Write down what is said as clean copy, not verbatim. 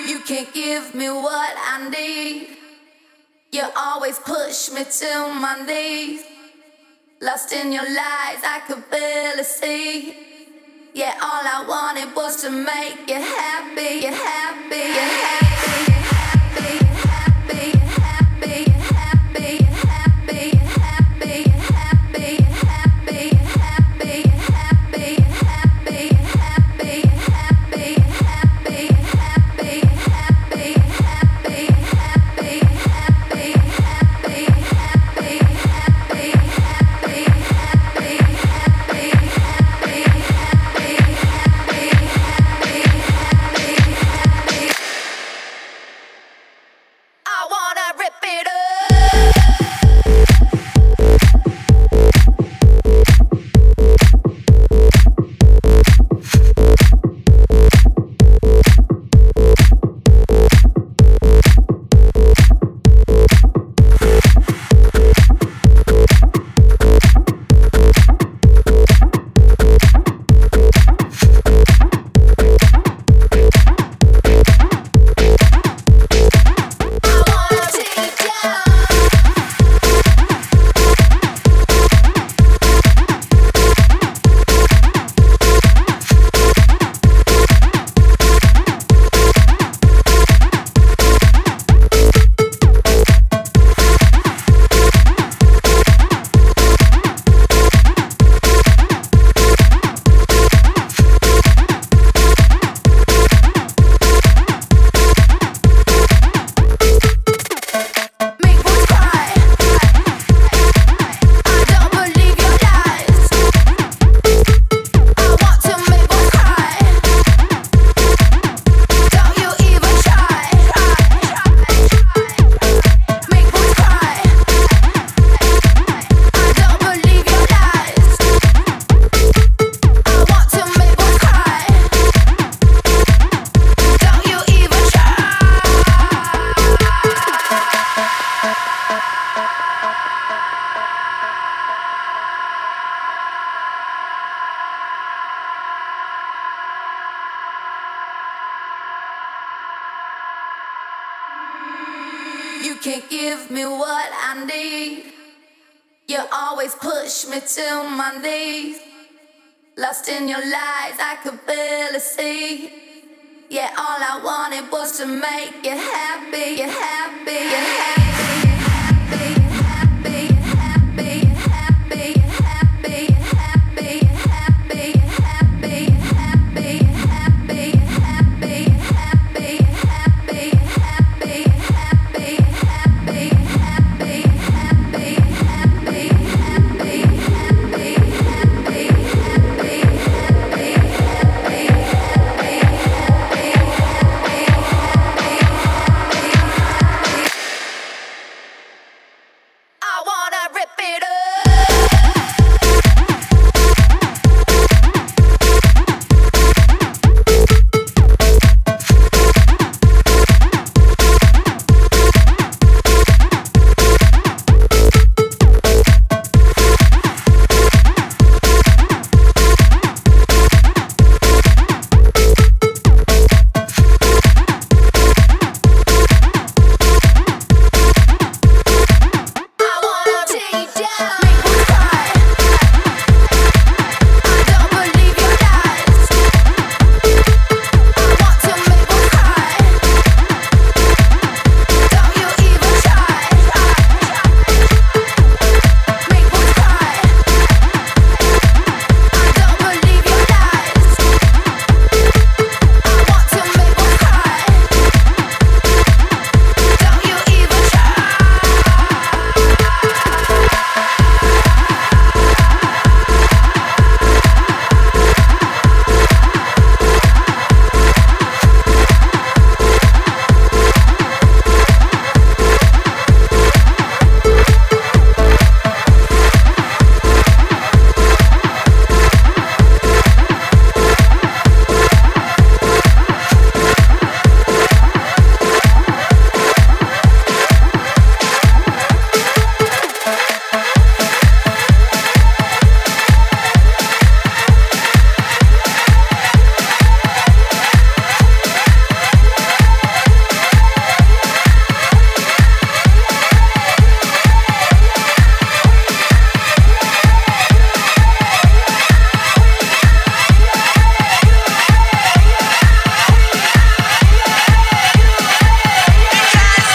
You can't give me what I need. You always push me to my knees. Lost in your lies, I could barely see. Yeah, all I wanted was to make you happy, you happy, you happy. You can't give me what I need. You always push me to my knees. Lost in your lies, I could barely see. Yeah, all I wanted was to make you happy, you happy, you happy.